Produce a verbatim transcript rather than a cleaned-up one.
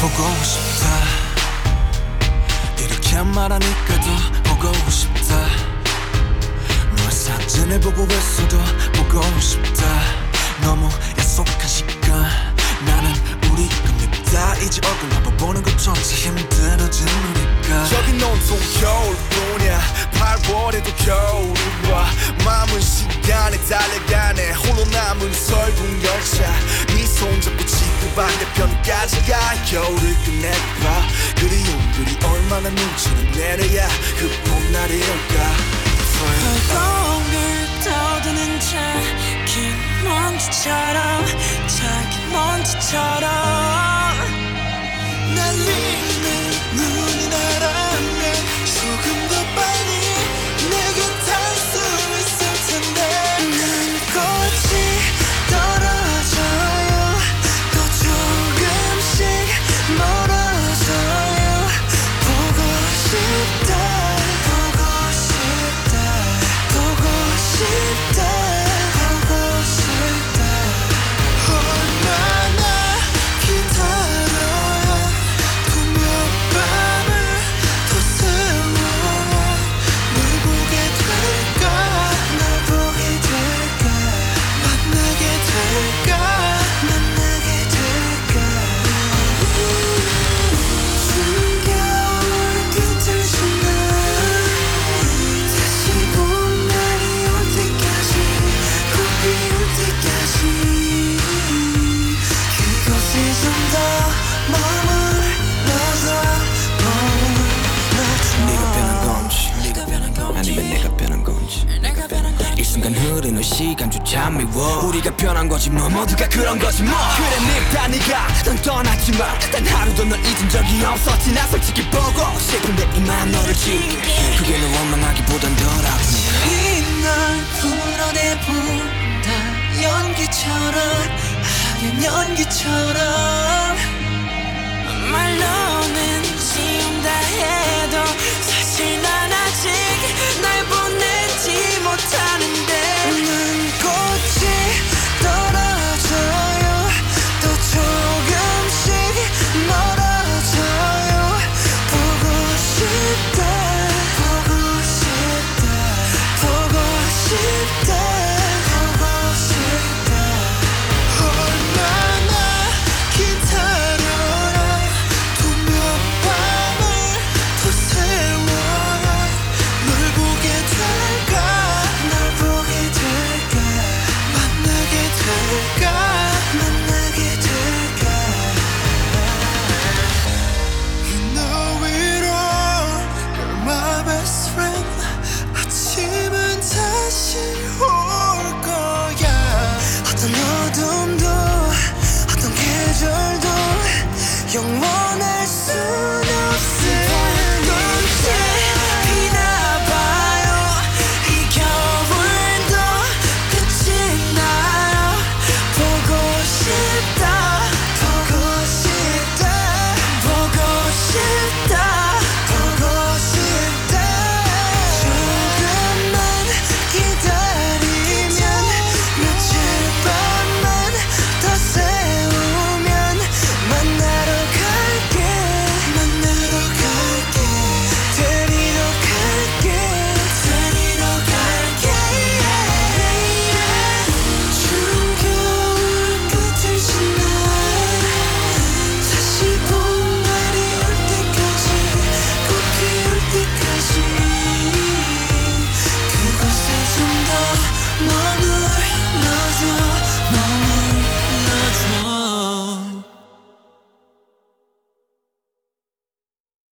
보고 싶다. 이렇게 말하니까 더 보고 싶다. 너의 사진을 보고 있어도 보고 싶다. 너무 약속한 시간 나는 우리가 밉다. 이제 얼굴 한번 보는 것조차 힘들어진 우리가. 여긴 온통 겨울뿐이야. 팔월에도 겨울이 와. 마음은 시간에 달려가네. 홀로 남은 설국 열차. 네 손잡고 지구 반대편까지 가. 겨울을 끝내봐. 그리움들이 얼마나 눈치를 내려야 그 봄날이 올까. 벌공을 떠드는 작은 먼지처럼 작은 먼지처럼 날리는 눈이 나라면 조금 더 빨리 내게 닿을 수 있을 텐데. 난 꽃이 떨어져요. 또 조금씩 멀어져요. 보고 싶다 보고 싶다 보고 싶다 보고 싶다. 얼마나 기다려야 또 몇 밤을 더 세워야 널 보게 될까. 널 보게 될까 만나게 될까. 만나게 될까. 추운 겨울 끝을 지나 다시 봄날이 올 때까지 꼭 피울 때까지 그곳에 좀 더 머물러서 네가 변한 머물러줘. 건지 네가 변한 건지 아니면 내가 변한 건지 내가 변한 건지 이 순간 흐르는 시간조차 미워. 우리가 변한 거지 뭐 모두가 그런 거지 뭐. 그래 늙다 네가 넌 떠났지만 단 하루도 널 잊은 적이 없었지. 나 솔직히 보고 싶은데 이만 너를 지울게. 그게 널 원망하기보단 덜 아프네. 이날 풀어내본다. 연기처럼 하얀 연기처럼 My love